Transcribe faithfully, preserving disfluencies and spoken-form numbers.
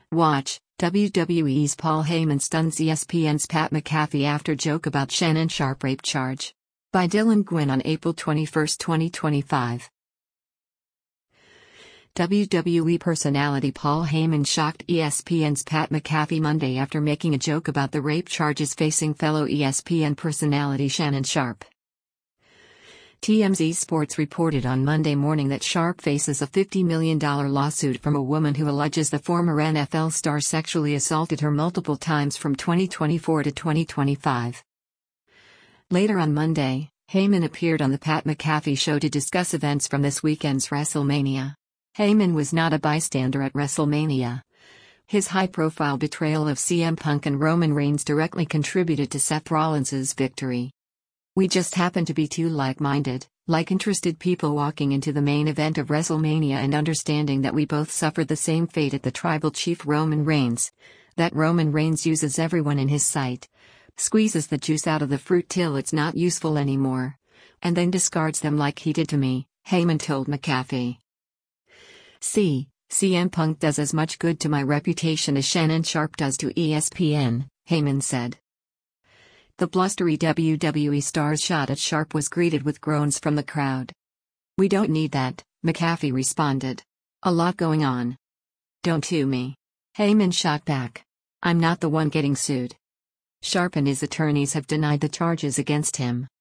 Watch, W W E's Paul Heyman stuns E S P N's Pat McAfee after joke about Shannon Sharpe rape charge. By Dylan Gwynn on April twenty-first, twenty twenty-five. W W E personality Paul Heyman shocked E S P N's Pat McAfee Monday after making a joke about the rape charges facing fellow E S P N personality Shannon Sharpe. T M Z Sports reported on Monday morning that Sharpe faces a fifty million dollars lawsuit from a woman who alleges the former N F L star sexually assaulted her multiple times from twenty twenty-four to twenty twenty-five. Later on Monday, Heyman appeared on the Pat McAfee Show to discuss events from this weekend's WrestleMania. Heyman was not a bystander at WrestleMania. His high-profile betrayal of C M Punk and Roman Reigns directly contributed to Seth Rollins' victory. "We just happened to be two like-minded, like interested people walking into the main event of WrestleMania and understanding that we both suffered the same fate at the tribal chief Roman Reigns. That Roman Reigns uses everyone in his sight, squeezes the juice out of the fruit till it's not useful anymore, and then discards them like he did to me," Heyman told McAfee. See, C M Punk does as much good to my reputation as Shannon Sharpe does to E S P N, Heyman said. The blustery W W E star's shot at Sharpe was greeted with groans from the crowd. "We don't need that," McAfee responded. "A lot going on." "Don't sue me," Heyman shot back. "I'm not the one getting sued." Sharpe and his attorneys have denied the charges against him.